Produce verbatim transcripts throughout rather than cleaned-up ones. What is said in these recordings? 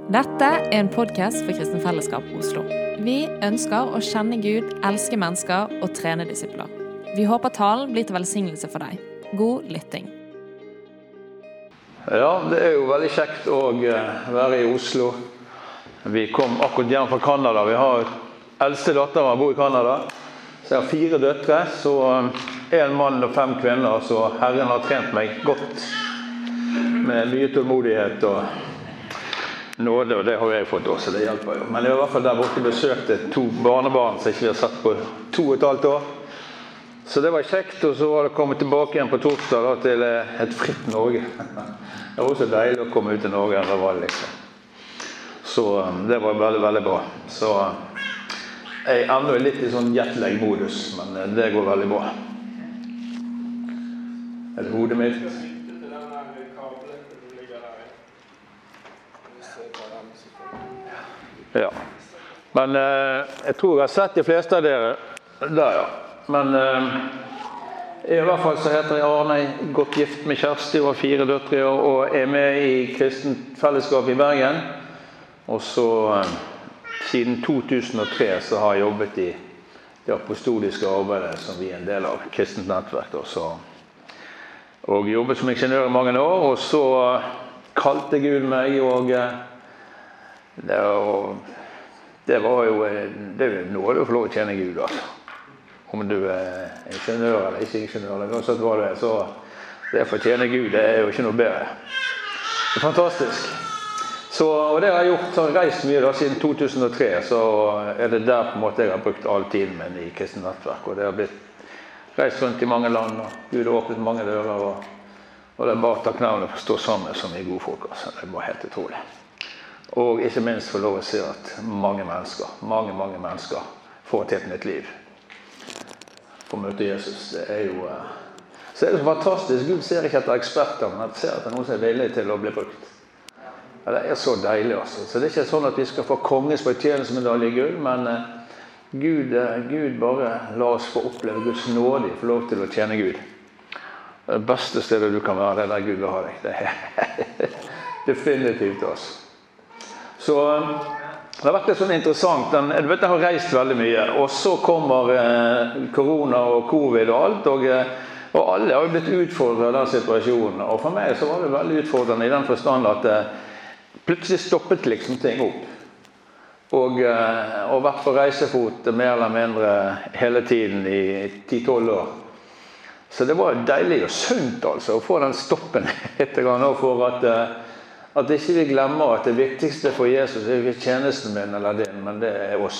Dette er en podcast for Kristen Fellesskap Oslo. Vi ønsker å kjenne Gud, elske mennesker og trene disipler. Vi håper talen blir til velsignelse for deg. God lytting. Ja, det er jo veldig kjekt å være i Oslo. Vi kom akkurat hjem fra Kanada. Vi har eldste datter som bor i Kanada. Så jeg har fire døtre, så en mann og fem kvinner, så Herren har trent meg godt med mye tålmodighet og nåde, og det har jeg fått også, det hjelper jo. Men jeg var i hvert fall der borte besøkte to barnebarn som ikke vi har sett på to og et halvt år. Så det var kjekt, og så var det kommet tilbake igjen på torsdag da, til et fritt Norge. Det var også deilig å komme ut til Norge enn det var liksom. Så det var veldig, veldig bra. Så jeg er enda litt i sånn jetlag-modus, men det går veldig bra. Er det hodet mitt? Ja, men eh, jeg tror jeg har sett de fleste av dere der, ja. Men eh, i hvert fall så heter jeg Arne, godt gift med Kjersti og fire døtre, og er med i Kristent Fellesskap i Bergen. Og så eh, siden to tusen og tre så har jeg jobbet i det apostoliske arbeidet som vi er en del av, Kristent Nettverk. Også. Og jobbet som ingeniør i mange år, og så kalte Gud meg, og Det var, det var jo det er noe du får lov å tjene Gud, altså. Om du er ingeniør eller ikke ingeniør, eller noe sånt var det, så det for å tjene Gud, det er jo ikke noe bedre. Det er fantastisk. Så, og det har jeg gjort, så har jeg reist mye da, siden to tusen og tre, så er det der på en måte jeg har brukt all tiden min i Kristent Nettverk, og det har blitt reist rundt i mange land, og Gud har åpnet mange dører, og, og det er bare takknemlig for å stå sammen som vi gode folk, altså. Det er bare helt utrolig. Og ikke minst få lov å se at mange mennesker, mange, mange mennesker får til et nytt liv. For å møte Jesus, det er jo... Så er det så fantastisk. Gud ser ikke etter eksperter, men han ser at det er noen som er villig til å bli brukt. Ja, det er så deilig, altså. Så det er ikke sånn at vi skal få kongens fortjeneste med medalje i gull, men Gud, Gud bare la oss få oppleve Guds nåde, få lov til å tjene Gud. Det beste stedet du kan være, det er der Gud vil ha deg. Det er definitivt, altså. Så det har vært litt sånn interessant. Jeg vet jeg har reist veldig mye, og så kommer eh, korona og covid og alt, og, og alle har jo blitt utfordret av den situasjonen. Og for meg så var det veldig utfordrende i den forstand at eh, plutselig stoppet liksom ting opp. Og, eh, og vært på reisefot mer eller mindre hele tiden i ti til tolv år. Så det var deilig og sunt altså, å få den stoppen etter gang nå for at eh, At ikke vi glemmer at det viktigste for Jesus er ikke tjenesten min eller din, men det er oss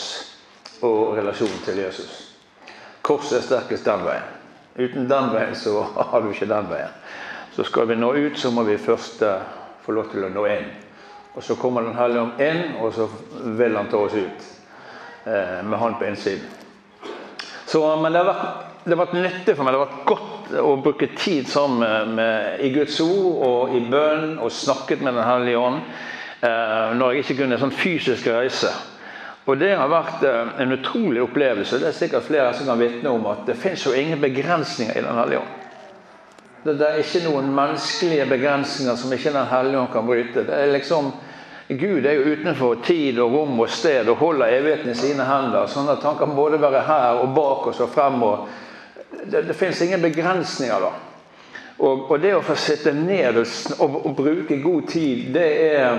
og relasjonen til Jesus. Korset er sterkest den veien. Uten den veien så har du ikke den veien. Så skal vi nå ut, så må vi først uh, få lov til å nå inn. Og så kommer den Hellige Ånd inn, og så vil han ta oss ut uh, med han på innsiden. Så, men det har vært, det har vært nyttig for meg, det har vært godt å bruke tid sammen med, med, i Guds ord og i bønn og snakket med den Hellige Ånd eh, når jeg ikke kunne en sånn fysisk reise. Og det har vært eh, en utrolig opplevelse. Det er sikkert flere som kan vitne om at det finnes jo ingen begrensninger i den Hellige Ånd. Det, det er ikke noen menneskelige begrensninger som ikke den Hellige Ånd kan bryte. Det er liksom, Gud er jo utenfor tid og rom og sted og holder evigheten i sine hender, sånn at han kan både være her og bak oss og frem og Det, det finnes ingen begrensninger da. Og, og det å få sitte ned og, og, og bruke god tid, det er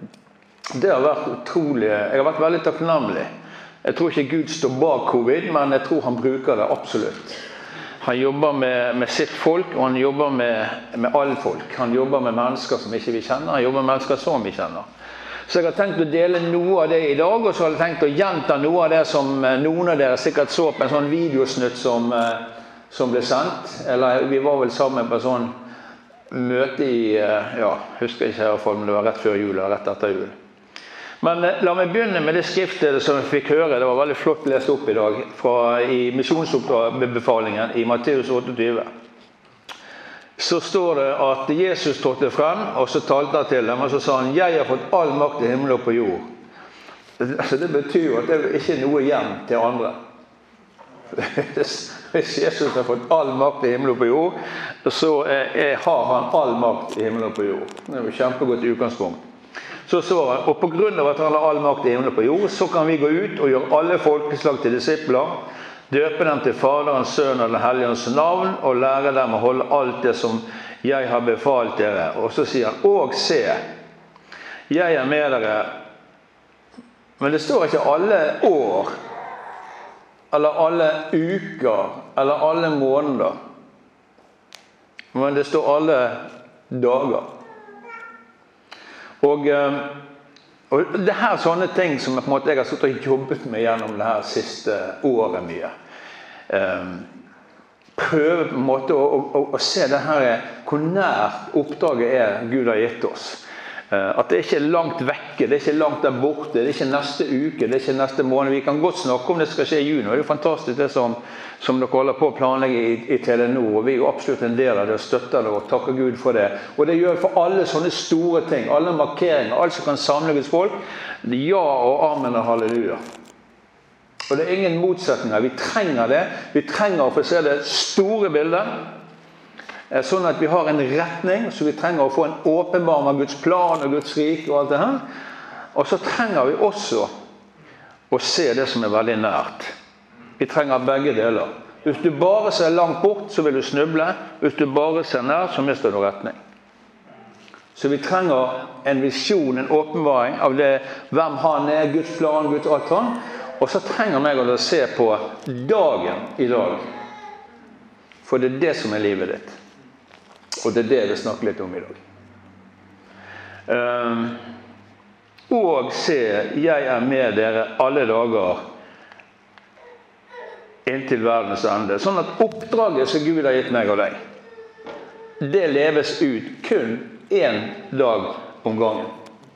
det har vært utrolig. Jeg har vært veldig takknemlig. Jeg tror ikke Gud står bak covid, men jeg tror han bruker det absolutt. Han jobber med, med sitt folk, og han jobber med, med alle folk. Han jobber med mennesker som ikke vi kjenner, han jobber med mennesker som vi kjenner. Så jeg har tenkt å dele noe av det i dag, og så har jeg tenkt å gjenta noe av det som noen av dere sikkert så på en sånn videosnutt som som ble sendt, eller vi var vel sammen på en sånn møte i, ja, husker ikke i hvert fall, men det var rett før jul, eller rett etter jul. Men la meg begynne med det skriftet som vi fikk høre, det var veldig flott lest opp i dag, fra i misjonsoppbefalingen i Matteus åttiåtte. Så står det at Jesus trådte frem, og så talte han til dem, og så sa han, jeg har fått all makt i himmelen og på jord. Så det betyr at det er ikke noe igjen til andre. Hvis Jesus har fått all makt i himmelen og på jord, så er, er, har han all makt i himmelen og på jord. Det er jo kjempegodt utgangspunkt. Så står han, og på grunn av at han har all makt i himmelen på jord, så kan vi gå ut og gjøre alle folkeslag til disipler, døpe dem til Faderens, Sønnen og den Hellige Ånds navn, og lære dem å holde alt det som jeg har befalt dere. Og så sier han, og se, jeg er med dere, men det står ikke alle år, eller alle uker, eller alle måneder, men det står alle dager. Og, og det her er sånne ting som jeg, på en måte, jeg har suttet og jobbet med gjennom det her siste året mye. Um, prøve på en måte å, å, å se det her, hvor nært oppdraget er Gud har gitt oss. Uh, at det ikke er langt vekke, det er ikke langt der borte, det er ikke neste uke, det er ikke neste måned. Vi kan godt snakke om det skal skje i juni. Det er jo fantastisk det som, som dere holder på å planlegge i, i Telenor, og vi er jo absolutt en del av det og støtter det og takker Gud for det. Og det gjør for alle sånne store ting, alle markeringer, alt som kan samle Guds folk. Ja og amen og halleluja. Og det er ingen motsetninger, vi trenger det. Vi trenger å få se det store bildet, sånn at vi har en retning, så vi trenger å få en åpenbaring av Guds plan og Guds rike og alt det her. Og så trenger vi også å se det som er veldig nært. Vi trenger begge deler. Hvis du bare ser langt bort, så vil du snuble. Hvis du bare ser nært, så mister du retning. Så vi trenger en visjon, en åpenbaring av det, hvem han er, Guds plan, Guds alt han. Og så trenger jeg å se på dagen i dag. For det er det som er livet ditt. Og det er det vi snakker litt om i dag. Um, og se, jeg er med dere alle dager inntil verdens ende. Sånn at oppdraget som Gud har gitt meg og deg, det leves ut kun en dag om gangen.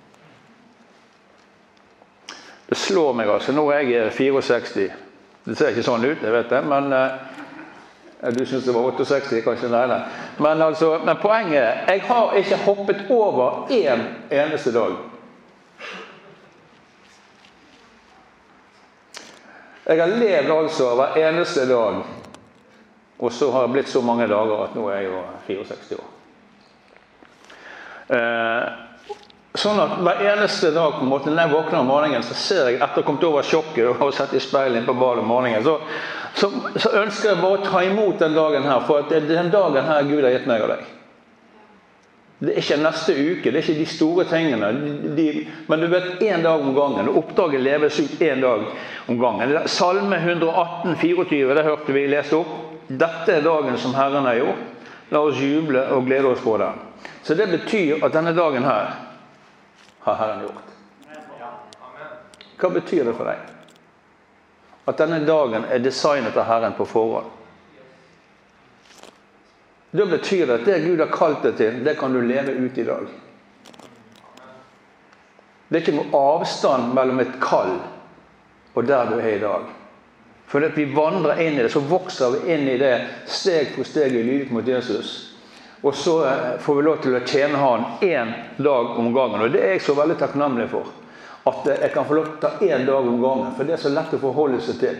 Det slår meg altså. Nå er jeg sekstifire. Det ser ikke sånn ut, jeg vet det, men du synes det var sekstiåtte, kanskje? Nei, nei. Men, altså, men poenget er, jeg har ikke hoppet over en eneste dag. Jeg har levd altså hver eneste dag, og så har det blitt så mange dager at nå er jeg jo sekstifire år. Eh, sånn at hver eneste dag, på en måte, når jeg våkner om morgenen, så ser jeg, etter å ha kommet over sjokket og har sett i speilet på badet om morgenen, så Så, så ønsker jeg bare å ta imot den dagen her, for at det er den dagen her Gud har gitt meg og deg. Det er ikke neste uke, det er ikke de store tingene, de, men du vet, en dag om gangen, og oppdraget leves ut en dag om gangen. Salme one eighteen, tjuefire, det hørte vi lese opp. Dette er dagen som Herren har gjort. La oss juble og glede oss på den. Så det betyr at denne dagen her har Herren gjort. Hva betyr det for deg? At denne dagen er designet av Herren på forhånd. Da betyr det at det Gud har kalt deg til, det kan du leve ut i dag. Det er ikke noe avstand mellom et kall og der du er i dag. For at vi vandrer inn i det, så vokser vi inn i det steg for steg i lydighet mot Jesus. Og så får vi lov til å tjene han en dag om gangen. Og det er jeg så veldig takknemlig for. At jeg kan få lov til å ta en dag om gangen, for det er så lett å forholde seg til.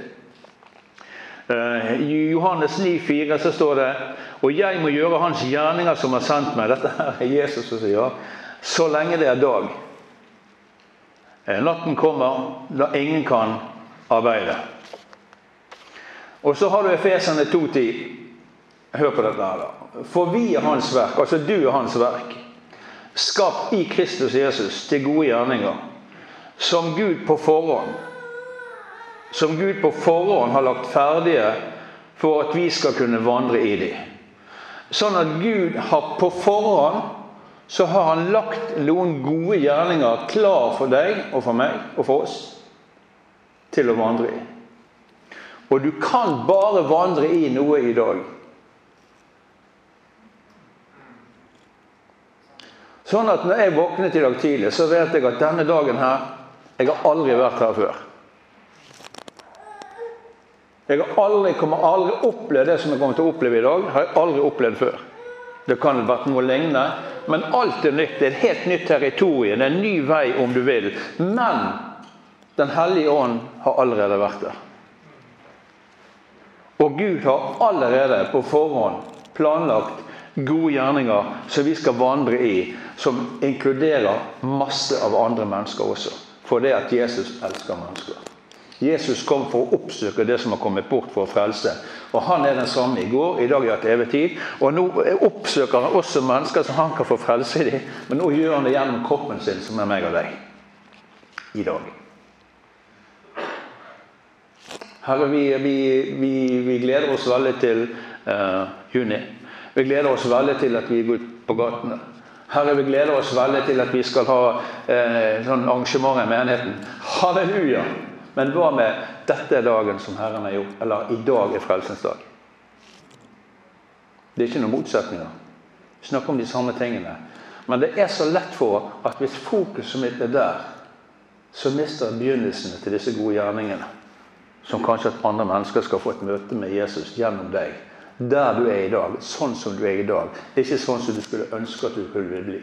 I Johannes nine fire så står det, og jeg må gjøre hans gjerninger som har sendt meg. Dette her er Jesus som sier, så lenge det er dag. Natten kommer, da ingen kan arbeide. Og så har du Efeserne to ti. Hør på dette her da. For vi er hans verk, altså du er hans verk, skapt i Kristus Jesus til gode gjerninger, som Gud på forhånd, som Gud på forhånd har lagt ferdige for at vi skal kunne vandre i dem. Sånn at Gud har på forhånd, så har han lagt noen gode gjerninger klar for deg og for meg og for oss til å vandre i. Og du kan bare vandre i noe i dag. Sånn at når jeg våknet i dag tidlig, så vet jeg at denne dagen her, jeg har aldri vært her før. Jeg har aldri, kommer aldri opplevd det som jeg kommer til å oppleve i dag, har jeg aldri opplevd før. Det kan ha vært noe lignende, men alt er nytt, det er et helt nytt territorium, det er en ny vei om du vil. Men den hellige ånd har allerede vært der. Og Gud har allerede på forhånd planlagt gode gjerninger som vi skal vandre i, som inkluderer masse av andre mennesker også. For det at Jesus elsker mennesker. Jesus kom for å oppsøke det som har kommet bort for å frelse. Og han er den samme i går, i dag er det evig tid. Og nå oppsøker han også mennesker som han kan få frelse i dem. Men nå gjør han det gjennom kroppen sin, som er meg og deg. I dag. Herre, vi, vi, vi, vi gleder oss veldig til uh, juni. Vi gleder oss veldig til at vi går ut på gatene. Herre, vi gleder oss veldig til at vi skal ha uh, sånn arrangement i menigheten. Halleluja! Men hva med dette dagen som Herren har gjort? Eller i dag er frelsens dag. Det er ikke noen motsetninger. Vi snakker om de samme tingene. Men det er så lett for at hvis fokuset mitt er der, så mister begynnelsene til disse gode gjerningene. Som kanskje at andre mennesker skal få et møte med Jesus gjennom deg. Der du er i dag, sånn som du er i dag. Ikke sånn som du skulle ønske at du kunne bli.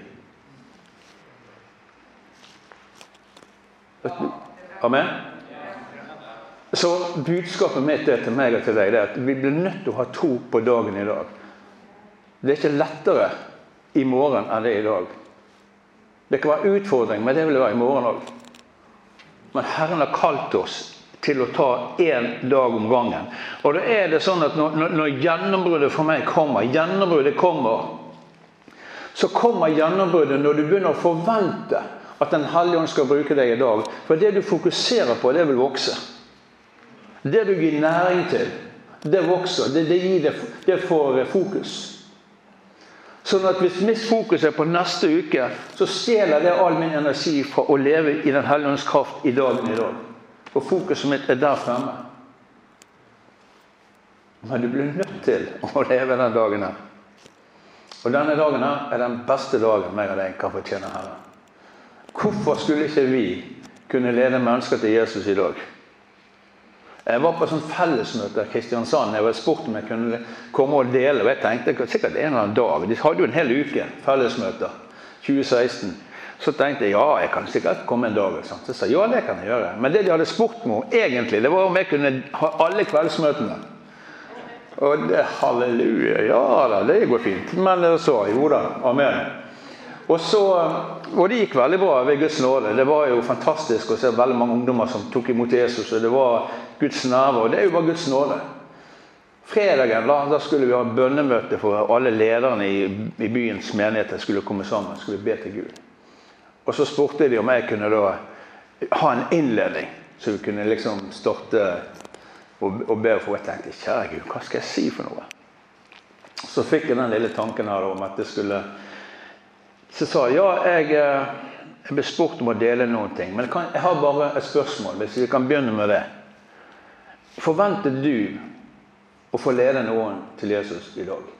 Amen? Så budskapet mitt er til meg og til deg, det er at vi blir nødt til å ha tro på dagen i dag. Det er ikke lettere i morgen enn det er i dag. Det kan være utfordring, men det vil det være i morgen også. Men Herren har kalt oss til å ta en dag om gangen. Og da er det sånn at når, når gjennombruddet for meg kommer, gjennombruddet kommer, så kommer gjennombruddet når du begynner å forvente at den Hellige Ånd skal bruke deg i dag. For det du fokuserer på, det vil vokse. Det du gir næring til, det vokser. Det, det, gir det, det får fokus. Sånn at hvis mitt fokus er på neste uke, så stjeler det all min energi fra å leve i den Hellige Ånds kraft i dagen i dag. Og fokuset mitt er der fremme. Men du blir nødt til å leve den dagen her. Og denne dagen her er den beste dagen meg og deg kan fortjene Herren. Hvorfor skulle ikke vi kunne lede mennesker til Jesus i dag? Jeg var på sånn fellesmøte i Kristiansand. Jeg var spurt om jeg kunne komme og dele. Og jeg tenkte sikkert en eller annen dag. De hadde jo en hel uke fellesmøter. tjue seksten. Så tenkte jeg, ja, jeg kan sikkert komme en dag. Så jeg sa, ja, det kan jeg gjøre. Men det de hadde spurt meg om, egentlig, det var om jeg kunne ha alle kveldsmøtene. Og det, halleluja, ja da, det går fint. Men så, jo da, amen. Og så, og det gikk veldig bra ved Guds nåde. Det var jo fantastisk å se veldig mange ungdommer som tok imot Jesus, og det var Guds nærvær, og det er jo bare Guds nåde. Fredagen, da, da skulle vi ha bønnemøte for alle lederne i, i byens menigheter skulle komme sammen, skulle be til Gud. Og så spurte de om jeg kunne da ha en innledning, så vi kunne liksom starte og, og be for. Jeg tenkte, kjære Gud, hva skal jeg si for noe? Så fikk jeg den lille tanken her om at det skulle... Så sa jeg, ja, jeg, jeg ble spurt om å dele noen ting, men kan, jeg har bare et spørsmål, hvis vi kan begynne med det. Forventet du å få lede noen til Jesus i dag?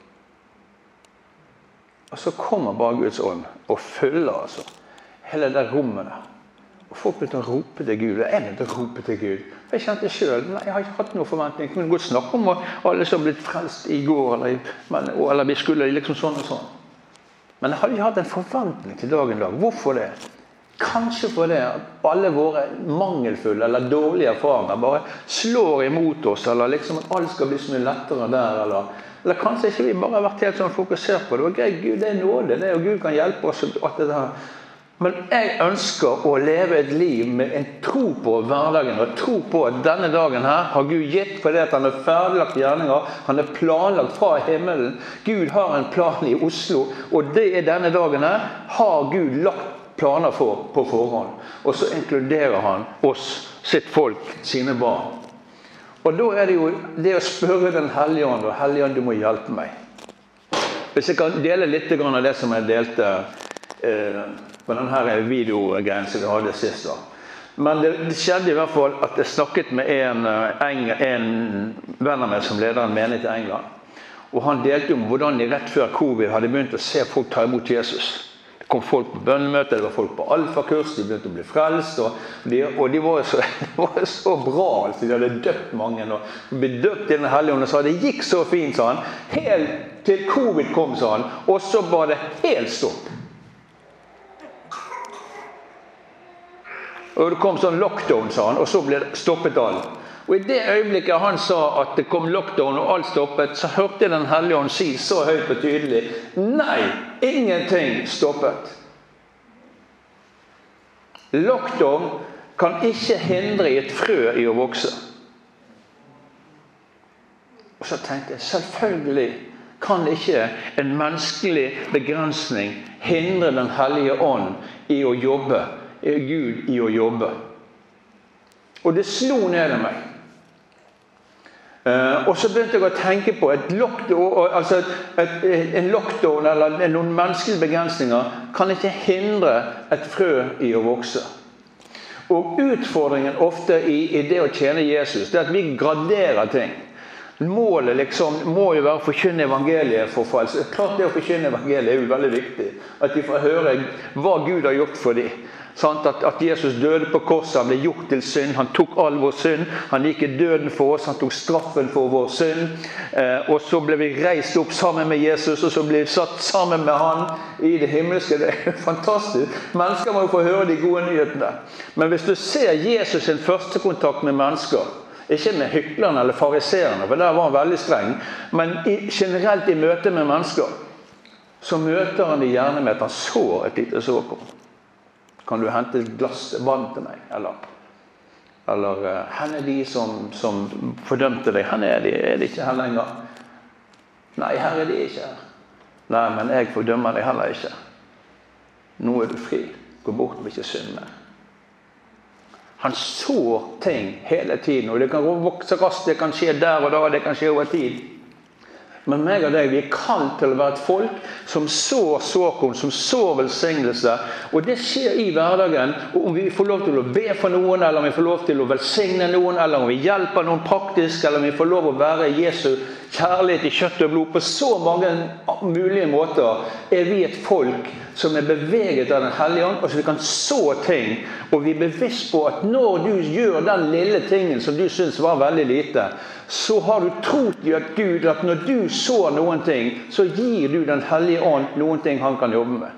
Og så kommer bare Guds ånd og fyller altså hele det rommet der. Og folk begynte å rope til Gud, og jeg begynte å rope til Gud. Jeg kjente selv, nei, jeg har ikke hatt noen forventning. Jeg kunne godt snakke om alle som ble frelst i går, eller, men, eller vi skulle liksom sånn og sånn. Men jeg hadde ikke hatt en forventning til dagen i dag. Hvorfor det? Kanskje for det at alle våre mangelfulle eller dårlige erfaringer bare slår imot oss, eller liksom at alt skal bli så mye lettere der, eller, eller kanskje ikke vi bare har vært helt sånn fokusert på det. Og greit, Gud, det er nåde, det er jo Gud kan hjelpe oss at det der. Men jeg ønsker å leve et liv med en tro på hverdagen, og tro på at denne dagen her har Gud gitt fordi at han har ferdiglagt gjerninger, han er planlagt fra himmelen. Gud har en plan i Oslo, og det er denne dagen her har Gud lagt planer for på forhånd. Og så inkluderer han oss, sitt folk, sine barn. Og da er det jo det å spørre den Hellige Ånd, og Hellige Ånd, du må hjelpe meg. Hvis jeg kan dele litt av det som jeg delte eh, på denne videogreien som vi hadde sist da. Men det, det skjedde i hvert fall at jeg snakket med en, en, en venn av meg som leder en menighet i England. Og han delte om hvordan de rett før covid hadde begynt å se folk ta imot Jesus. Det kom folk på bønnemøte, det var folk på alfakurs, de begynte å bli frelst, og de, og de var, så, det var så bra, altså, de hadde døpt mange, og de ble døpt i den Hellige Ånd, og sa det gikk så fint, sa han, helt til covid kom, sa han, og så var det helt stopp. Og det kom sånn lockdown, sa han, og så ble det stoppet alt. Og i det øyeblikket han sa at det kom lockdown og alt stoppet, så hørte den hellige ånd si så høyt og tydelig, nei, ingenting stoppet. Lockdown kan ikke hindre et frø i å vokse. Og så tenkte jeg, selvfølgelig kan ikke en menneskelig begrensning hindre den hellige ånd i å jobbe, Gud i å jobbe. Og det slo ned i meg. Uh, og så begynte jeg å tenke på et lockdown, altså et, et, en lockdown eller noen menneskelige begrensninger kan ikke hindre et frø i å vokse. Og utfordringen ofte i, i det å tjene Jesus, det er at vi graderer ting. Målet liksom må jo være å forkynne evangeliet for frelse. Klart det å forkynne evangeliet er jo veldig viktig. At de får høre hva Gud har gjort for dem. At, at Jesus døde på korset, han ble gjort til synd, han tok all vår synd, han gikk i døden for oss, han tok straffen for vår synd, eh, og så ble vi reist opp sammen med Jesus, og så ble vi satt sammen med han i det himmelske. Det er fantastisk. Mennesker må jo få høre de gode nyhetene. Men hvis du ser Jesus sin første kontakt med mennesker, ikke med hyklerne eller fariserene, for der var han veldig streng, men i, generelt i møte med mennesker, så møter han de gjerne med at han sår et lite såkorn. Kan du hente et glass vann til meg? Eller, eller hen er de som, som fordømte deg? Hen er de, er de ikke her lenger? Nei, her er de ikke. Nei, men jeg fordømmer deg heller ikke. Nå er du fri. Gå bort og ikke synd mer. Han sår ting hele tiden, og det kan vokse raskt, det kan skje der og da, det kan skje over tid. Men meg og deg, vi er kalt til å være et folk som sår såkorn, som sår velsignelse. Og det skjer i hverdagen. Og om vi får lov til å be for noen, eller om vi får lov til å velsigne noen, eller om vi hjelper noen praktisk, eller om vi får lov å være Jesu kjærlighet i kjøtt og blod. På så mange mulige måter er vi et folk som er beveget av den hellige ånd, og så vi kan så ting. Og vi er bevisst på at når du gjør den lille tingen som du synes var veldig lite, så har du trodd i at Gud, at når du så noen ting, så gir du den hellige ånd noen ting han kan jobbe med.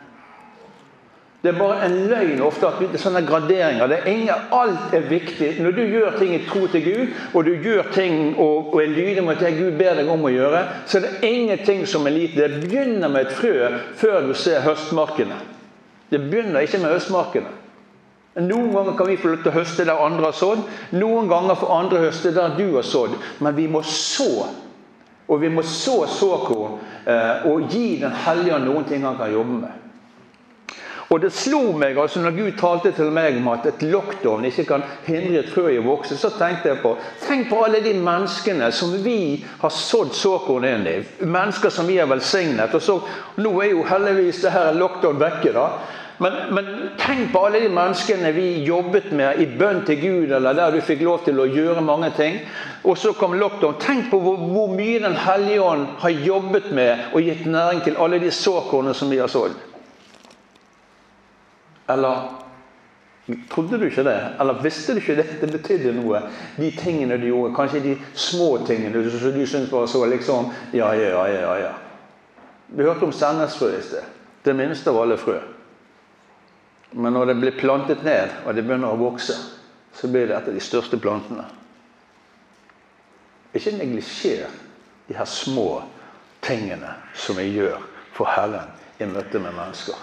Det er bare en løgn ofte at det er sånne graderinger. Det er ingen, alt er viktig. Når du gjør ting i tro til Gud, og du gjør ting og, og er lydig mot det Gud ber deg om å gjøre, så er det ingenting som er lite. Det begynner med et frø før du ser høstmarkene. Det begynner ikke med høstmarkene. Noen ganger kan vi få lov til å høste der andre har sådd. Noen ganger får andre høste der du har sådd. Men vi må så. Og vi må så såkorn eh, og gi den hellige noen ting han kan jobbe med. Og det slo meg, altså når Gud talte til meg om at et lockdown ikke kan hindre et frø i å vokse, så tenkte jeg på, tenk på alle de menneskene som vi har sådd såkorn inn i. Mennesker som vi har velsignet. Og så, nå er jo heldigvis det her lockdown vekke da. Men, men tenk på alle de menneskene vi jobbet med i bønn til Gud, eller der du fikk lov til å gjøre mange ting. Og så kom lockdown. Tenk på hvor, hvor mye den hellige ånd har jobbet med og gitt næring til alle de såkornene som vi har sådd. Eller trodde du ikke det? Eller visste du ikke det? Det betydde noe. De tingene du gjorde, kanskje de små tingene som du syntes var så liksom, ja, ja, ja, ja, ja. Vi hørte om sennesfrø i sted. Det minste av alle frø. Men når det blir plantet ned, og det begynner å vokse, så blir det et av de største plantene. Ikke neglisjer de her små tingene som vi gjør for Herren i møte med mennesker.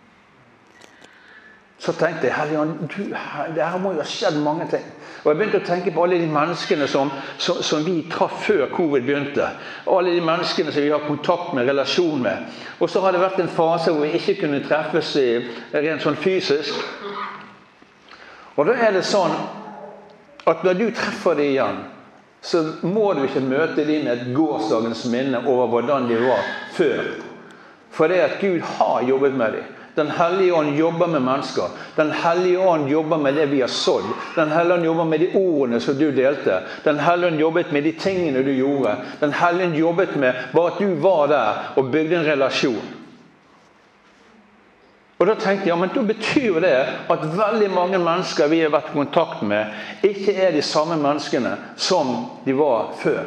Så tenkte jeg, Helligånd, det her må jo ha skjedd mange ting. Og jeg begynte å tenke på alle de menneskene som, som, som vi traff før covid begynte. Og alle de menneskene som vi har kontakt med, relasjon med. Og så har det vært en fase hvor vi ikke kunne treffes i, rent sånn fysisk. Og da er det sånn at når du treffer dem igjen, så må du ikke møte dem med et gårsdagens minne over hvordan de var før. For det at Gud har jobbet med dem. Den hellige ånd jobber med mennesker. Den hellige ånd jobber med det vi har sådd. Den hellige ånd jobber med de ordene som du delte. Den hellige ånd jobbet med de tingene du gjorde. Den hellige ånd jobbet med bare at du var der og bygde en relasjon. Og da tenkte jeg, ja, men da betyr det at veldig mange mennesker vi har vært i kontakt med, ikke er de samme menneskene som de var før.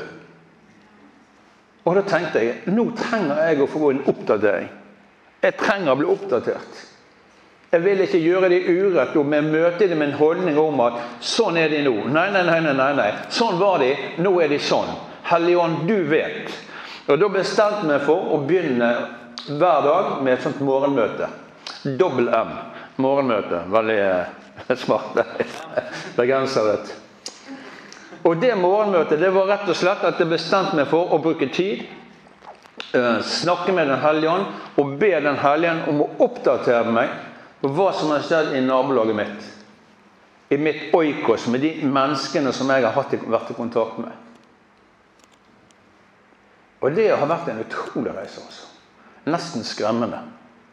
Og da tenkte jeg, nå trenger jeg å få en oppdatering. Jeg trenger å bli oppdatert. Jeg vil ikke gjøre det urett og med møte det med en holdning om at sånn er de nå. Nei, nei, nei, nei, nei. Sånn var de, nå er de sånn. Helligånd, du vet. Og da bestemte jeg meg for å begynne hver dag med et sånt morgenmøte. Dobbel M. Morgenmøte. Veldig smart. Begrenset. Og det morgenmøtet, det var rett og slett at jeg bestemte meg for å bruke tid, snakke med den Helligånd, og be den Helligånd om å oppdatere meg på hva som har skjedd i nabolaget mitt. I mitt oikos, med de menneskene som jeg har hatt, vært i kontakt med. Og det har vært en utrolig reise også. Nesten skremmende.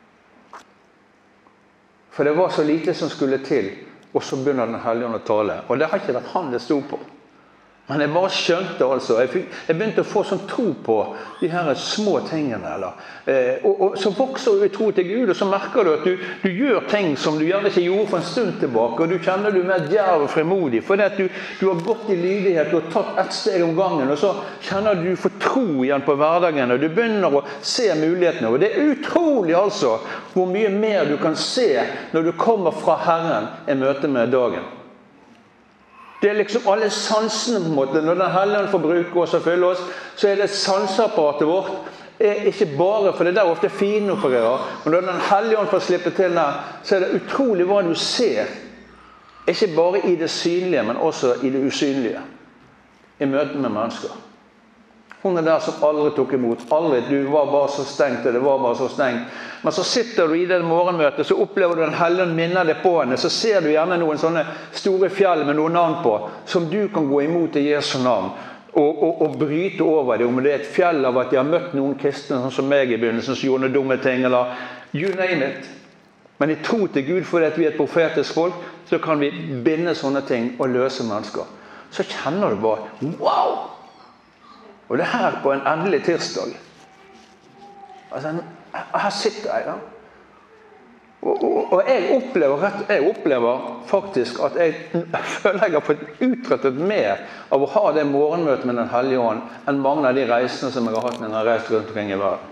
For det var så lite som skulle til, og så begynner den Helligånd å tale. Og det har ikke vært han det stod på. Men jeg bare skjønte altså, jeg, fikk, jeg begynte å få sånn tro på de her små tingene, eller. Eh, og, og så vokser du i tro til Gud, og så merker du at du, du gjør ting som du gjerne ikke gjorde for en stund tilbake, og du kjenner du mer djerv og fremodig, fordi at du, du har gått i lydighet, du har tatt ett steg om gangen, og så kjenner du får tro igjen på hverdagen, og du begynner å se mulighetene, og det er utrolig altså, hvor mye mer du kan se når du kommer fra Herren i møte med dagen. Det er liksom alle sansene på en måte. Når den Helligånd får bruke oss og fylle oss, så er det sanseapparatet vårt. Er ikke bare, for det der ofte fine opererer, men når den Helligånd får slippe til der, så er det utrolig hva du ser. Ikke bare i det synlige, men også i det usynlige. I møte med mennesker. Hun er der som aldri tok imot. Aldri, du var bare så stengt, og det var bare så stengt. Men så sitter du i det morgenmøtet, så opplever du den Helligånd minner deg på henne, så ser du gjerne noen sånne store fjell med noen navn på, som du kan gå imot i Jesu navn, og, og, og bryte over det. Om det er et fjell av at jeg har møtt noen kristne, sånn som meg i begynnelsen, som gjorde noen dumme ting, eller you name it. Men i tro til Gud, fordi at vi er et profetisk folk, så kan vi binde sånne ting og løse mennesker. Så kjenner du bare, wow! Og det er her på en endelig tirsdag. Altså, her sitter jeg, da. Og, og, og jeg, opplever, jeg opplever faktisk at jeg, jeg føler jeg har fått utrettet mer av å ha det morgenmøtet med den Hellige Ånd enn mange av de reisene som jeg har hatt når jeg har reist rundt omkring i verden.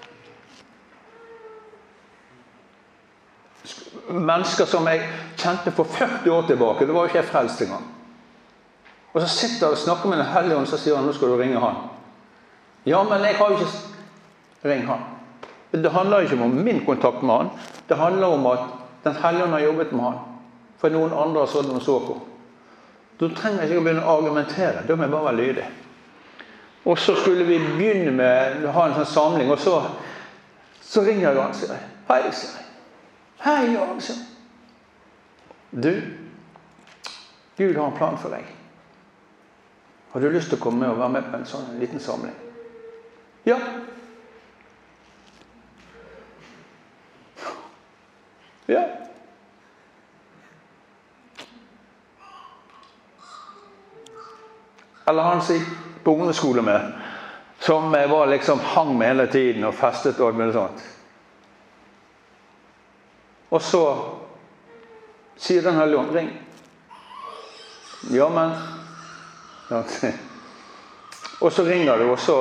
Mennesker som jeg kjente for førti år tilbake, det var jo ikke jeg frelst engang. Og så sitter jeg og snakker med den Hellige Ånd, så sier han, nå skal du ringe han. Ja, men jeg har jo ikke ringt han. Det handler ikke om min kontakt med han. Det handler om at den Hellige Ånd har jobbet med han. For noen andre har sånn de så på. Da trenger jeg ikke å begynne å argumentere. Da må jeg bare være lydig. Og så skulle vi begynne med å ha en sånn samling, og så, så ringer jeg han, sier jeg. Hei, sier jeg. Hei, Jan, sier jeg. Du, Gud har en plan for deg. Har du lyst til å komme med og være med på en sånn liten samling? Ja. Ja. Eller han sier på ungdomsskole med, som jeg var liksom hang med hele tiden og festet og alt med det sånt. Og så sier den Hellige Ånd, ring. Ja, men... Og så ringer du, og så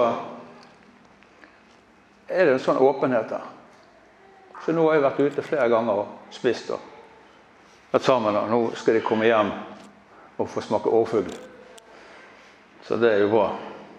er det en sånn åpenhet der. Så nå har jeg vært ute flere ganger og spist og vært sammen da. Nå skal de komme hjem og få smake årfugl. Så det er jo bra.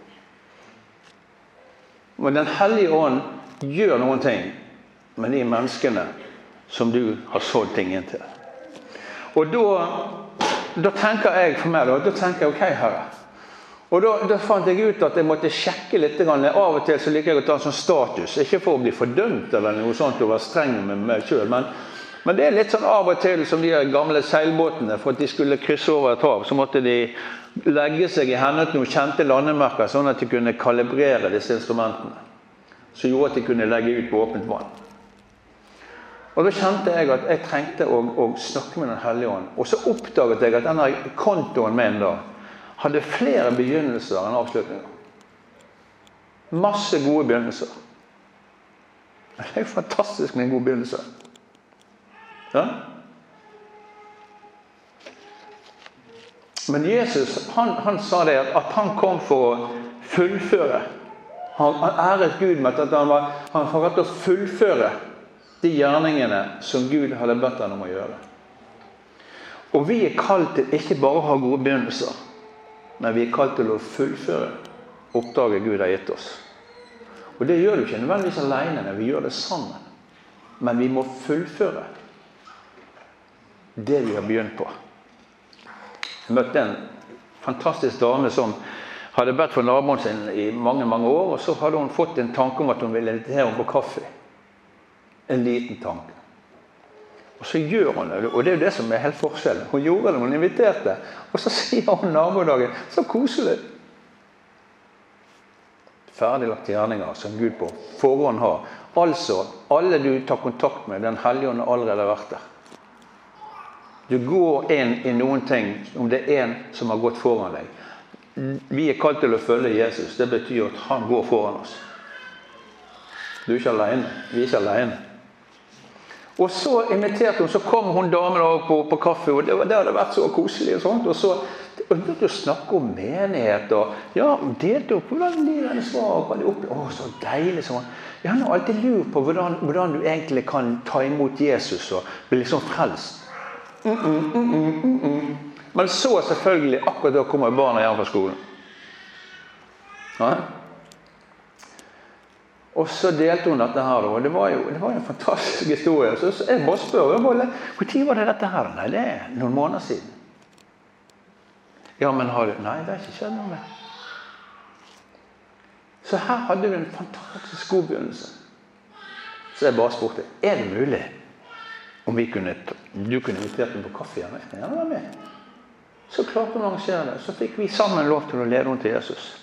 Men den Hellige Ånd gjør noen ting med de menneskene som du har sådd ting inn til. Og da, da tenker jeg for meg, da, da tenker jeg, ok, Herre. Og da, da fant jeg ut at jeg måtte sjekke litt. Av og til så liker jeg å ta en sånn status. Ikke for å bli fordømt eller noe sånt, og være streng med meg selv. Men, men det er litt sånn av og til som de gamle seilbåtene. For at de skulle krysse over et hav, så måtte de legge seg i hendet noen kjente landemerker, sånn at de kunne kalibrere disse instrumentene. Så gjorde at de kunne legge ut på åpent vann. Og da kjente jeg at jeg trengte å, å snakke med den Hellige Ånd. Og så oppdaget jeg at denne kontoen min da, hadde flere begynnelser enn avslutninger. Masse gode begynnelser. Det er jo fantastisk med en god begynnelse. Ja? Men Jesus, han, han sa det at han kom for å fullføre. Han, han æret Gud med at han var, han var rett til å fullføre de gjerningene som Gud hadde bedt han om å gjøre. Og vi er kalt til ikke bare å ha gode begynnelser, men vi er kalt til å fullføre oppdraget Gud har gitt oss. Og det gjør du ikke nødvendigvis alene, når vi gjør det sammen. Men vi må fullføre det vi har begynt på. Jeg møtte en fantastisk dame som hadde bedt for naboen sin i mange, mange år, og så hadde hun fått en tanke om at hun ville invitere henne på kaffe. En liten tanke. Og så gjør hun det, og det er jo det som er helt forskjellen. Hun gjorde det, hun inviterte, og så sier hun nabodagen, så koselig. Ferdiglagt gjerninger som Gud på forhånd har. Altså, alle du tar kontakt med, den hellige ånd har allerede vært der. Du går inn i noen ting, om det er en som har gått foran deg. Vi er kalt til å følge Jesus, det betyr at han går foran oss. Du er ikke alene, vi er ikke alene. Og så inviterte hun, så kom hun damen på, på kaffe, og det, det hadde vært så koselig og sånt, og så og begynte å snakke om menighet, og ja, delte opp hvordan livet var, og hva de opplevde. Åh, så deilig, sånn. Jeg har alltid lurt på hvordan, hvordan du egentlig kan ta imot Jesus og bli liksom frelst. Mm -mm, mm -mm, mm -mm. Men så selvfølgelig, akkurat da kommer barna hjem fra skolen. Ja. Og så delte hun dette her, og det var jo, det var jo en fantastisk historie. Så, så jeg bare spør, hvor tid var det dette her? Nei, det er noen måneder siden. Ja, men har du? Nei, det har ikke skjedd noe med. Så her hadde vi en fantastisk god begynnelse. Så jeg bare spurte, er det mulig om vi kunne, du kunne invitert dem på kaffe igjen? Ja, det var med. Så klarte hun å arrangere det. Så fikk vi sammen lov til å lede henne til Jesus.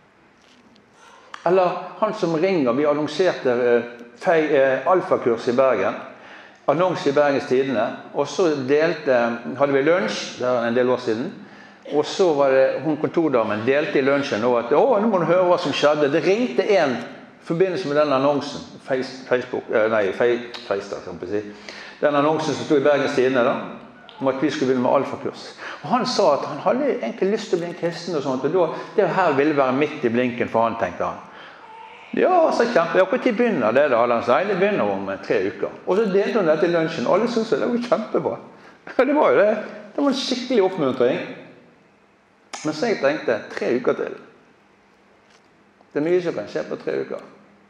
Eller han som ringer, vi annonserte uh, alfakurs i Bergen, annons i Bergens Tidende, og så delte, hadde vi lunsj, det er en del år siden, og så var det hun kontordamen delte i lunsjen, og at, å, nå må du høre hva som skjedde. Det ringte en i forbindelse med den annonsen, Face, Facebook, uh, nei, Face, da, kan man si. Den annonsen som stod i Bergens Tidende da, om at vi skulle begynne med alfakurs. Og han sa at han hadde egentlig lyst til å bli en kristen og sånt, og da, det her ville være midt i blinken for han, tenkte han. Ja, så kjempe. Ja, hvor tid begynner det da? Han sa, nei, det begynner om tre uker. Og så delte hun dette i lunsjen. Alle syntes det var kjempebra. Det var jo det. Det var en skikkelig oppmuntring. Men så jeg tenkte, tre uker til. Det er mye som kan skje på tre uker.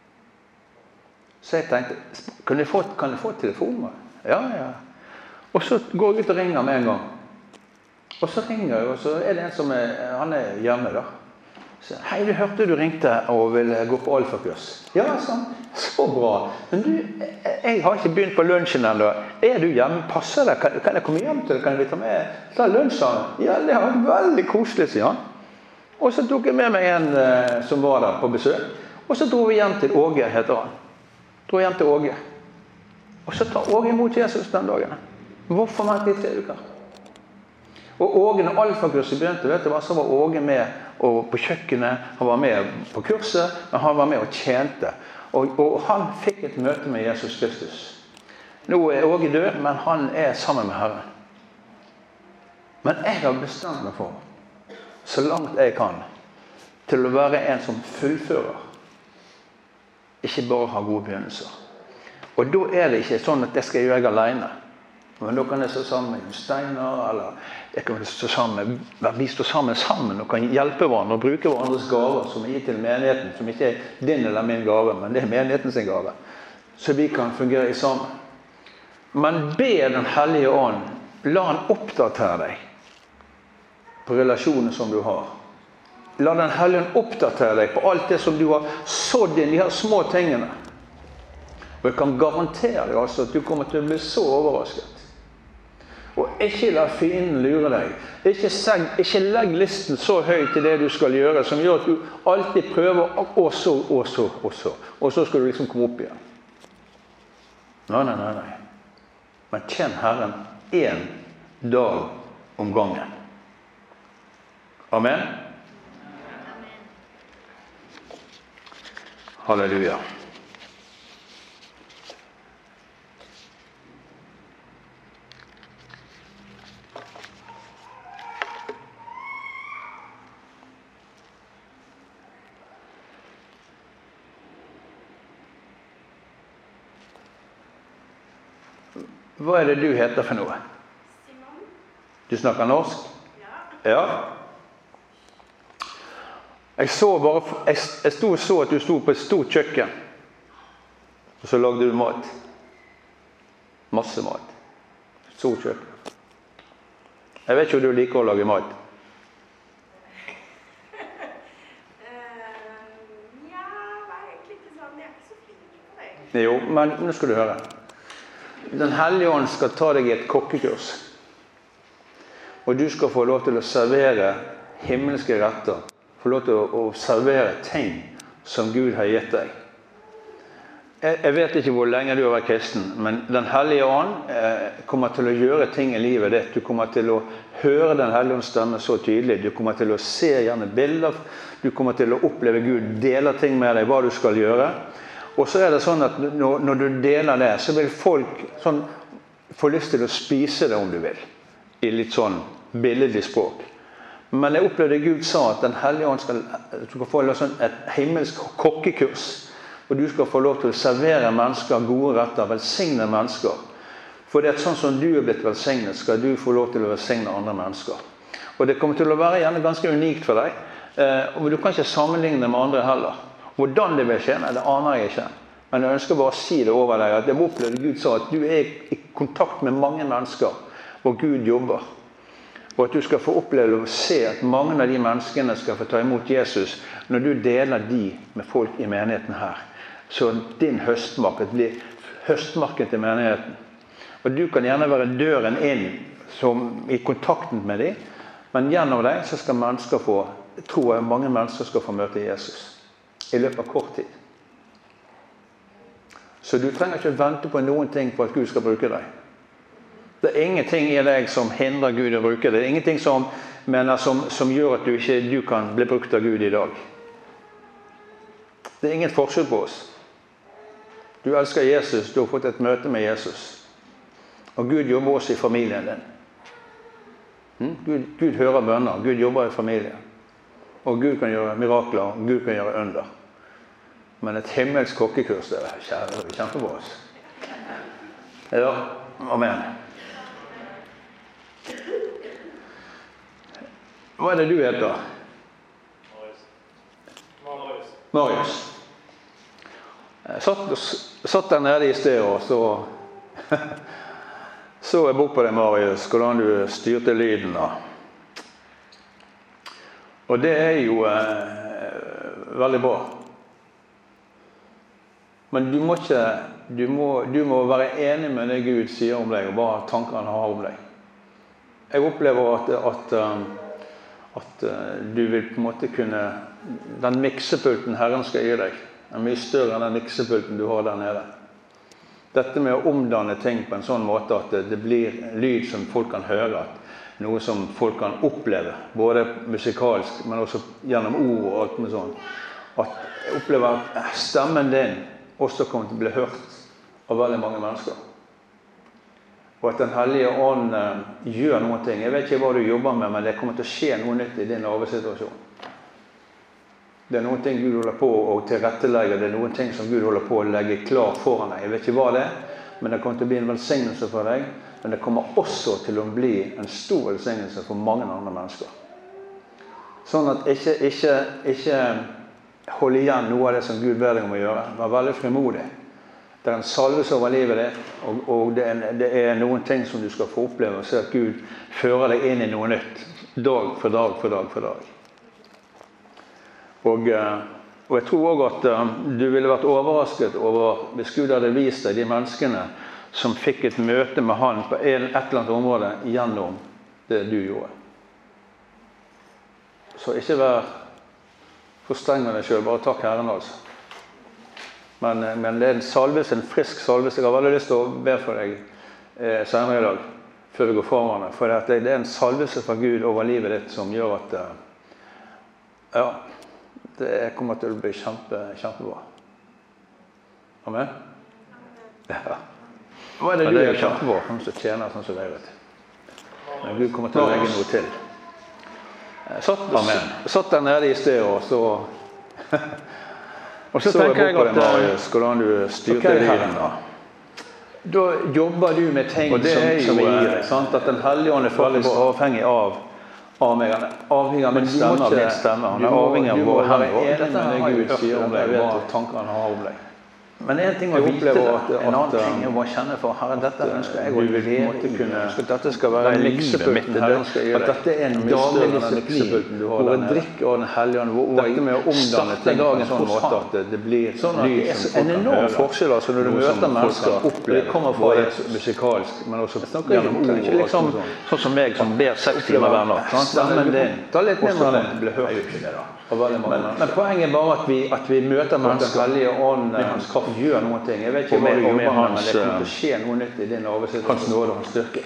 Så jeg tenkte, kan jeg få, kan jeg få telefonen? Ja, ja. Og så går jeg ut og ringer med en gang. Og så ringer jeg, og så er det en som er, han er hjemme da. Så, hei, du hørte du ringte og ville gå på alfakurs. Ja, sånn. Så bra. Men du, jeg har ikke begynt på lunsjen ennå. Er du hjemme? Passer det? Kan, kan jeg komme hjem til deg? Kan vi ta med ta lunsjen? Ja, det var veldig koselig, sier han. Og så tok jeg med meg en uh, som var der på besøk. Og så dro vi hjem til Åge, heter han. Dro hjem til Åge. Og så tar Åge imot Jesus den dagen. Hvorfor vente i tre uker? Og Åge, når alfakurset begynte, vet du hva, så var Åge med og på kjøkkenet. Han var med på kurset, men han var med og tjente. Og, og han fikk et møte med Jesus Kristus. Nå er Åge død, men han er sammen med Herren. Men jeg har bestemt meg for, så langt jeg kan, til å være en som fullfører. Ikke bare ha gode begynnelser. Og da er det ikke sånn at jeg skal gjøre jeg alene. Men da kan jeg stå sammen med Steiner, eller jeg kan stå sammen, vi står sammen sammen og kan hjelpe hverandre og bruke hverandres gaver som er gitt til menigheten, som ikke er din eller min gave, men det er menighetens gave. Så vi kan fungere sammen. Men be den hellige ånd, la han oppdatere deg på relasjonen som du har. La den hellige ånd oppdatere deg på alt det som du har sådd inn, de her små tingene. Og jeg kan garantere deg altså at du kommer til å bli så overrasket. Og ikke la fienden lure deg. Ikke, seg, ikke legg listen så høyt til det du skal gjøre, som gjør at du alltid prøver, og så, og så, og så. Og så skal du liksom komme opp igjen. Nei, nei, nei, nei. Men kjenn Herren en dag om gangen. Amen. Halleluja. Hva er det du heter for noe? Simon. Du snakker norsk? Ja. Ja. Jeg så bare, jeg, jeg sto og så at du sto på et stort kjøkken, og så lagde du mat. Masse mat. Stort kjøkken. Jeg vet ikke om du liker å lage mat. Ja, det er egentlig ikke sånn. Jeg er ikke så flink på det. Jo, men nå skal du høre. Den hellige ånd skal ta deg i et kokkekurs. Og du skal få lov til å servere himmelske retter. Få lov til å, å servere ting som Gud har gitt deg. Jeg, jeg vet ikke hvor lenge du har vært kristen, men den hellige ånd eh, kommer til å gjøre ting i livet ditt. Du kommer til å høre den hellige ånds stemme så tydelig. Du kommer til å se gjerne bilder. Du kommer til å oppleve Gud deler ting med deg, hva du skal gjøre. Og så er det sånn at når, når du deler det, så vil folk sånn, få lyst til å spise det om du vil. I litt sånn billedlig språk. Men jeg opplevde Gud sa at den hellige ånd skal, skal få sånn et himmelsk kokkekurs. Og du skal få lov til å servere mennesker gode retter, velsigne mennesker. For det er sånn som du er blitt velsignet, skal du få lov til å velsigne andre mennesker. Og det kommer til å være gjerne ganske unikt for deg. Eh, og du kan ikke sammenligne det med andre heller. Hvordan det vil skje, det aner jeg ikke. Men jeg ønsker bare å si det over deg, at jeg opplevde Gud sa at du er i kontakt med mange mennesker, hvor Gud jobber. Og at du skal få oppleve å se at mange av de menneskene skal få ta imot Jesus når du deler de med folk i menigheten her. Så din høstmarked blir høstmarked til menigheten. Og du kan gjerne være døren inn som i kontakten med dem, men gjennom deg så skal mennesker få, tror jeg mange mennesker skal få møte Jesus i løpet av kort tid. Så du trenger ikke vente på noen ting på at Gud skal bruke deg. Det er ingenting i deg som hindrer Gud å bruke det. Det er ingenting som, mener, som, som gjør at du ikke du kan bli brukt av Gud i dag. Det er ingen forskjell på oss. Du elsker Jesus, du har fått et møte med Jesus. Og Gud jobber også i familien din. Hm? Gud, Gud hører bønner, Gud jobber i familien. Og Gud kan gjøre mirakler, og Gud kan gjøre under. Men et himmelsk kokkekurs, det er kjære, det er kjempebra. Ja, amen. Hva er det du heter? Marius. Marius. Jeg satt, satt der nede i sted, og så så jeg bort på deg, Marius, hvordan du styrte lyden da. Og det er jo eh, veldig bra. Men du må ikke, du må, du må være enig med det Gud sier om deg, og hva tanker han har om deg. Jeg opplever at, at, at du vil på en måte kunne, den miksepulten Herren skal gi deg, er mye større enn den miksepulten du har der nede. Dette med å omdanne ting på en sånn måte at det, det blir lyd som folk kan høre, noe som folk kan oppleve, både musikalsk, men også gjennom ord og alt med sånn. At jeg opplever at stemmen din også kommer til å bli hørt av veldig mange mennesker. Og at den hellige ånd eh, gjør noen ting. Jeg vet ikke hva du jobber med, men det kommer til å skje noe nytt i din arbeidssituasjon. Det er noen ting Gud holder på å tilrettelegge, det er noen ting som Gud holder på å legge klar foran deg. Jeg vet ikke hva det er, men det kommer til å bli en velsignelse for deg, men det kommer også til å bli en stor velsignelse for mange andre mennesker. Sånn at ikke, ikke, ikke hold igjen noe av det som Gud ber deg om å gjøre. Vær veldig frimodig. Det er en salvelse over livet ditt, og, og det, er, det er noen ting som du skal få oppleve, og se at Gud fører deg inn i noe nytt, dag for dag for dag for dag. Og, og jeg tror også at du ville vært overrasket over, hvis Gud hadde vist deg de menneskene som fikk et møte med han på et eller annet område gjennom det du gjorde. Så ikke vær for streng med deg selv, bare takk Herren altså. Men, men det er en salvelse, en frisk salvelse. Jeg har veldig lyst til å be for deg eh, senere i dag, før vi går foran. For det, det er en salvelse fra Gud over livet ditt som gjør at eh, ja, det kommer til å bli kjempe, kjempebra. Amen? Ja. Hva er det du ja, det er kjempebra? Han som tjener sånn som deg, vet du. Men Gud kommer til å legge noe til. Jeg satt, Amen. Satt der nede i sted, og så... Og så, så tenker jeg at Marius, hvordan du styrte okay, lyden da. da jobber du med ting Og det som, er jo, som er i eh, deg, sant? At den hellige ånd er faktisk avhengig av, av meg. Han er avhengig av min Men du må stemme, av ikke- din stemme. Han du er må- avhengig av du må våre være hender. enig Dette med det har jeg Gud hørt sier om om deg, deg, hva vet du. tanker han har om deg. Men en ting å Jeg vite opplever det, at- en annen at, ting er å kjenne for Herre, dette at, ønsker jeg du å vil på en leve måte i. kunne- Ønsker at dette skal være den livet liksepulten mitt, Herren Herre. skal gi At deg. dette er en Den mister daglig den disiplin, liksepulten du har hvor der jeg nede. drikker av den hellige ånd, hvor hvor Dette med å jeg omdanne starter ting på en dagen sånn hos måte Han. at det- det blir Sånn at det lys er som så folk en kan enorm høre. forskjell altså, når du Noe som møter folk mennesker, kan oppleve, de kommer fra både et musikalsk, men også Jeg snakker ikke om gjennom ord, ikke ord og liksom sånn. sånn som meg som ber seks timer hver natt. sant? Stemmen Men din ta litt mindre av det. ble hørt. Ikke det da. Og veldig mange Men, mennesker. men poenget er bare at vi, at vi møter Den mennesker. hellige ånd Med hans kraft gjør noen ting. Jeg vet ikke Og hva med- du og jobber med med, men hans, det kommer til å eh, skje noe nytt i din Hans arbeidssituasjon. nåde og hans styrke.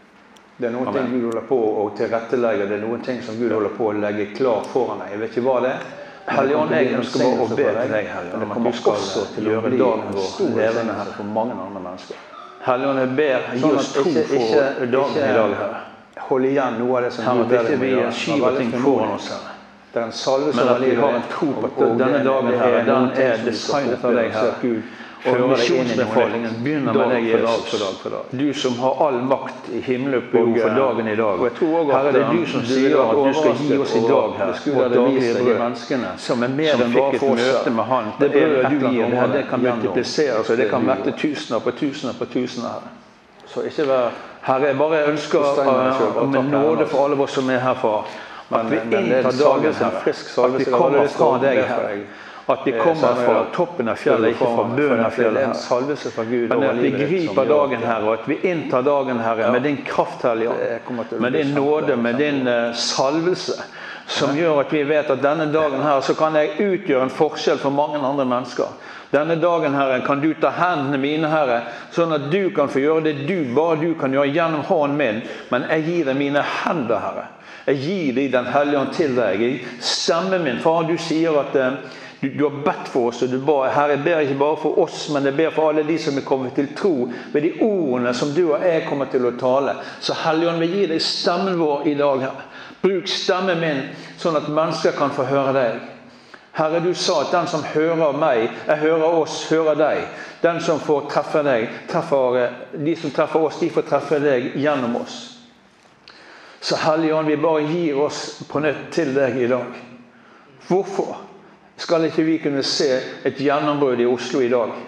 Det er noen Amen. ting Gud holder på å tilrettelegge, det er noen ting som Gud holder på å legge klar foran deg. Jeg vet ikke hva det er. Hellige Ånd, jeg ønsker bare å be til deg, Herre, Men det om at kommer du skal også til å gjøre bli dagen en vår stor levende, velsignelse Herre. for mange andre mennesker. Hellige Ånd, jeg ber, gi Sånn oss at tro ikke, for ikke, dagen i dag, ikke Herre. hold igjen noe av det som Herre, Gud at ber ikke deg om å vi gjøre. skyver Vær veldig ting frimodig. foran oss, Herre. Det er en salvelse Men over at vi livet har ditt. en tro på at Og- og denne det- dagen, det er Herre, den noen ting er som du skal designet få av deg, oppleve, så Herre. at Gud Og fører deg inn i noe misjonsbefalingen nytt. begynner Dag med deg, for dag Jesus. for dag for dag. Du som har all makt i himmel og på Og, jord for eh, dagen i dag. og jeg tror også at, Herre, det er du eh, som du sier vil at du skal gi overrasket oss i dag, over- Herre, det skulle vårt være daglige vist deg de brød, menneskene som er mer som enn fikk bare et for oss. møte med Han Det på en brødet du eller annen gir, Herre, det måte kan gjennom multipliseres, og det det kan du mette gjorde. tusener på tusener på tusener, Herre. Så ikke vær Herre, jeg bare ønsker Så streng med deg selv, uh, bare om takk, en Herre, nåde altså. for alle oss som er her, far. At Men- vi men det er en inntar dagen, salvelse, en Herre. frisk At salvelse. vi Jeg har kommer lyst til å fra be deg, for Herre. deg. At vi Eh, kommer Samuel, fra toppen av fjellet, ikke fra bunnen av fjellet, Det er en Herre. salvelse fra Gud Men over at vi livet ditt som griper gjør dagen, at- Herre, og at vi inntar dagen, Herre, med din kraft, Hellige Ånd. Det kommer til å Med bli din kjempe- nåde, med din eh, salvelse, som gjør at vi vet at denne dagen her, så kan jeg utgjøre en forskjell for mange andre mennesker. Denne dagen, Herre, kan du ta hendene mine, Herre, sånn at du kan få gjøre det du, bare du kan gjøre gjennom hånden min. Men jeg gir deg mine hender, Herre. Jeg gir deg den hellige ånd til deg. Jeg stemmer min. Far, du sier at eh, du, du har bedt for oss, og du ba, Herre, jeg ber ikke bare for oss, men jeg ber for alle de som er kommet til tro ved de ordene som du og jeg kommer til å tale. Så Hellige Ånd, vi gir deg stemmen vår i dag, Herre. Bruk stemmen min, sånn at mennesker kan få høre deg. Herre, du sa at den som hører meg, jeg hører oss, hører deg. Den som får treffe deg, treffer, de som treffer oss, de får treffe deg gjennom oss. Så Hellige Ånd, vi bare gir oss på nytt til deg i dag. Hvorfor skal ikke vi kunne se et gjennombrudd i Oslo i dag?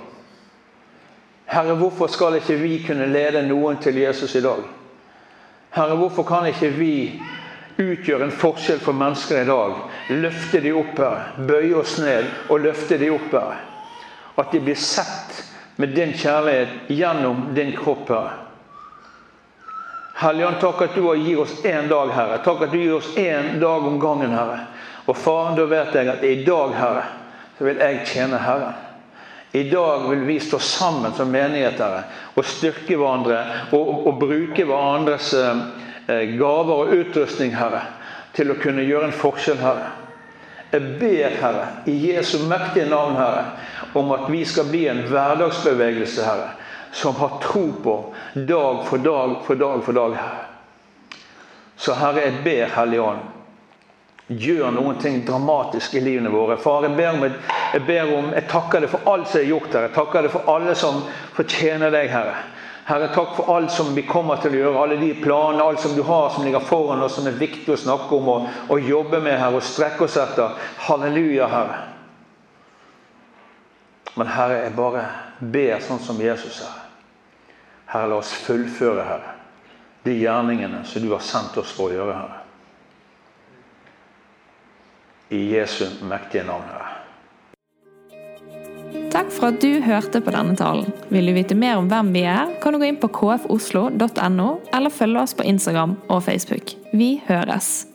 Herre, hvorfor skal ikke vi kunne lede noen til Jesus i dag? Herre, hvorfor kan ikke vi utgjøre en forskjell for mennesker i dag? Løfte de opp her, bøye oss ned og løfte de opp her. At de blir sett med din kjærlighet gjennom din kropp her. Hellige Ånd, takk at du gir oss en dag, Herre. Takk at du gir oss en dag om gangen, Herre. Og far, da vet jeg at i dag, Herre, så vil jeg tjene Herren. I dag vil vi stå sammen som menighet, Herre, og styrke hverandre, og, og, og bruke hverandres eh, gaver og utrustning, Herre, til å kunne gjøre en forskjell, Herre. Jeg ber, Herre, i Jesu mektige navn, Herre, om at vi skal bli en hverdagsbevegelse, Herre, som har tro på dag for dag for dag for dag, Herre. Så Herre, jeg ber, Hellige Ånd, gjør noen ting dramatisk i livene våre. Far, jeg ber om, et, jeg ber om, jeg takker deg for alt som er gjort, Herre. Jeg takker deg for alle som fortjener deg, Herre. Herre, takk for alt som vi kommer til å gjøre, alle de planene, alt som du har, som ligger foran oss, som er viktig å snakke om, og, og jobbe med, Herre, og strekke oss etter. Halleluja, Herre. Men Herre, jeg bare ber sånn som Jesus, Herre. Herre, la oss fullføre, Herre, de gjerningene som du har sendt oss for å gjøre, Herre. I Jesu mektige navn, Herre. Takk for at du hørte på denne talen. Vil du vite mer om hvem vi er, kan du gå inn på k f oslo punktum no, eller følge oss på Instagram og Facebook. Vi høres!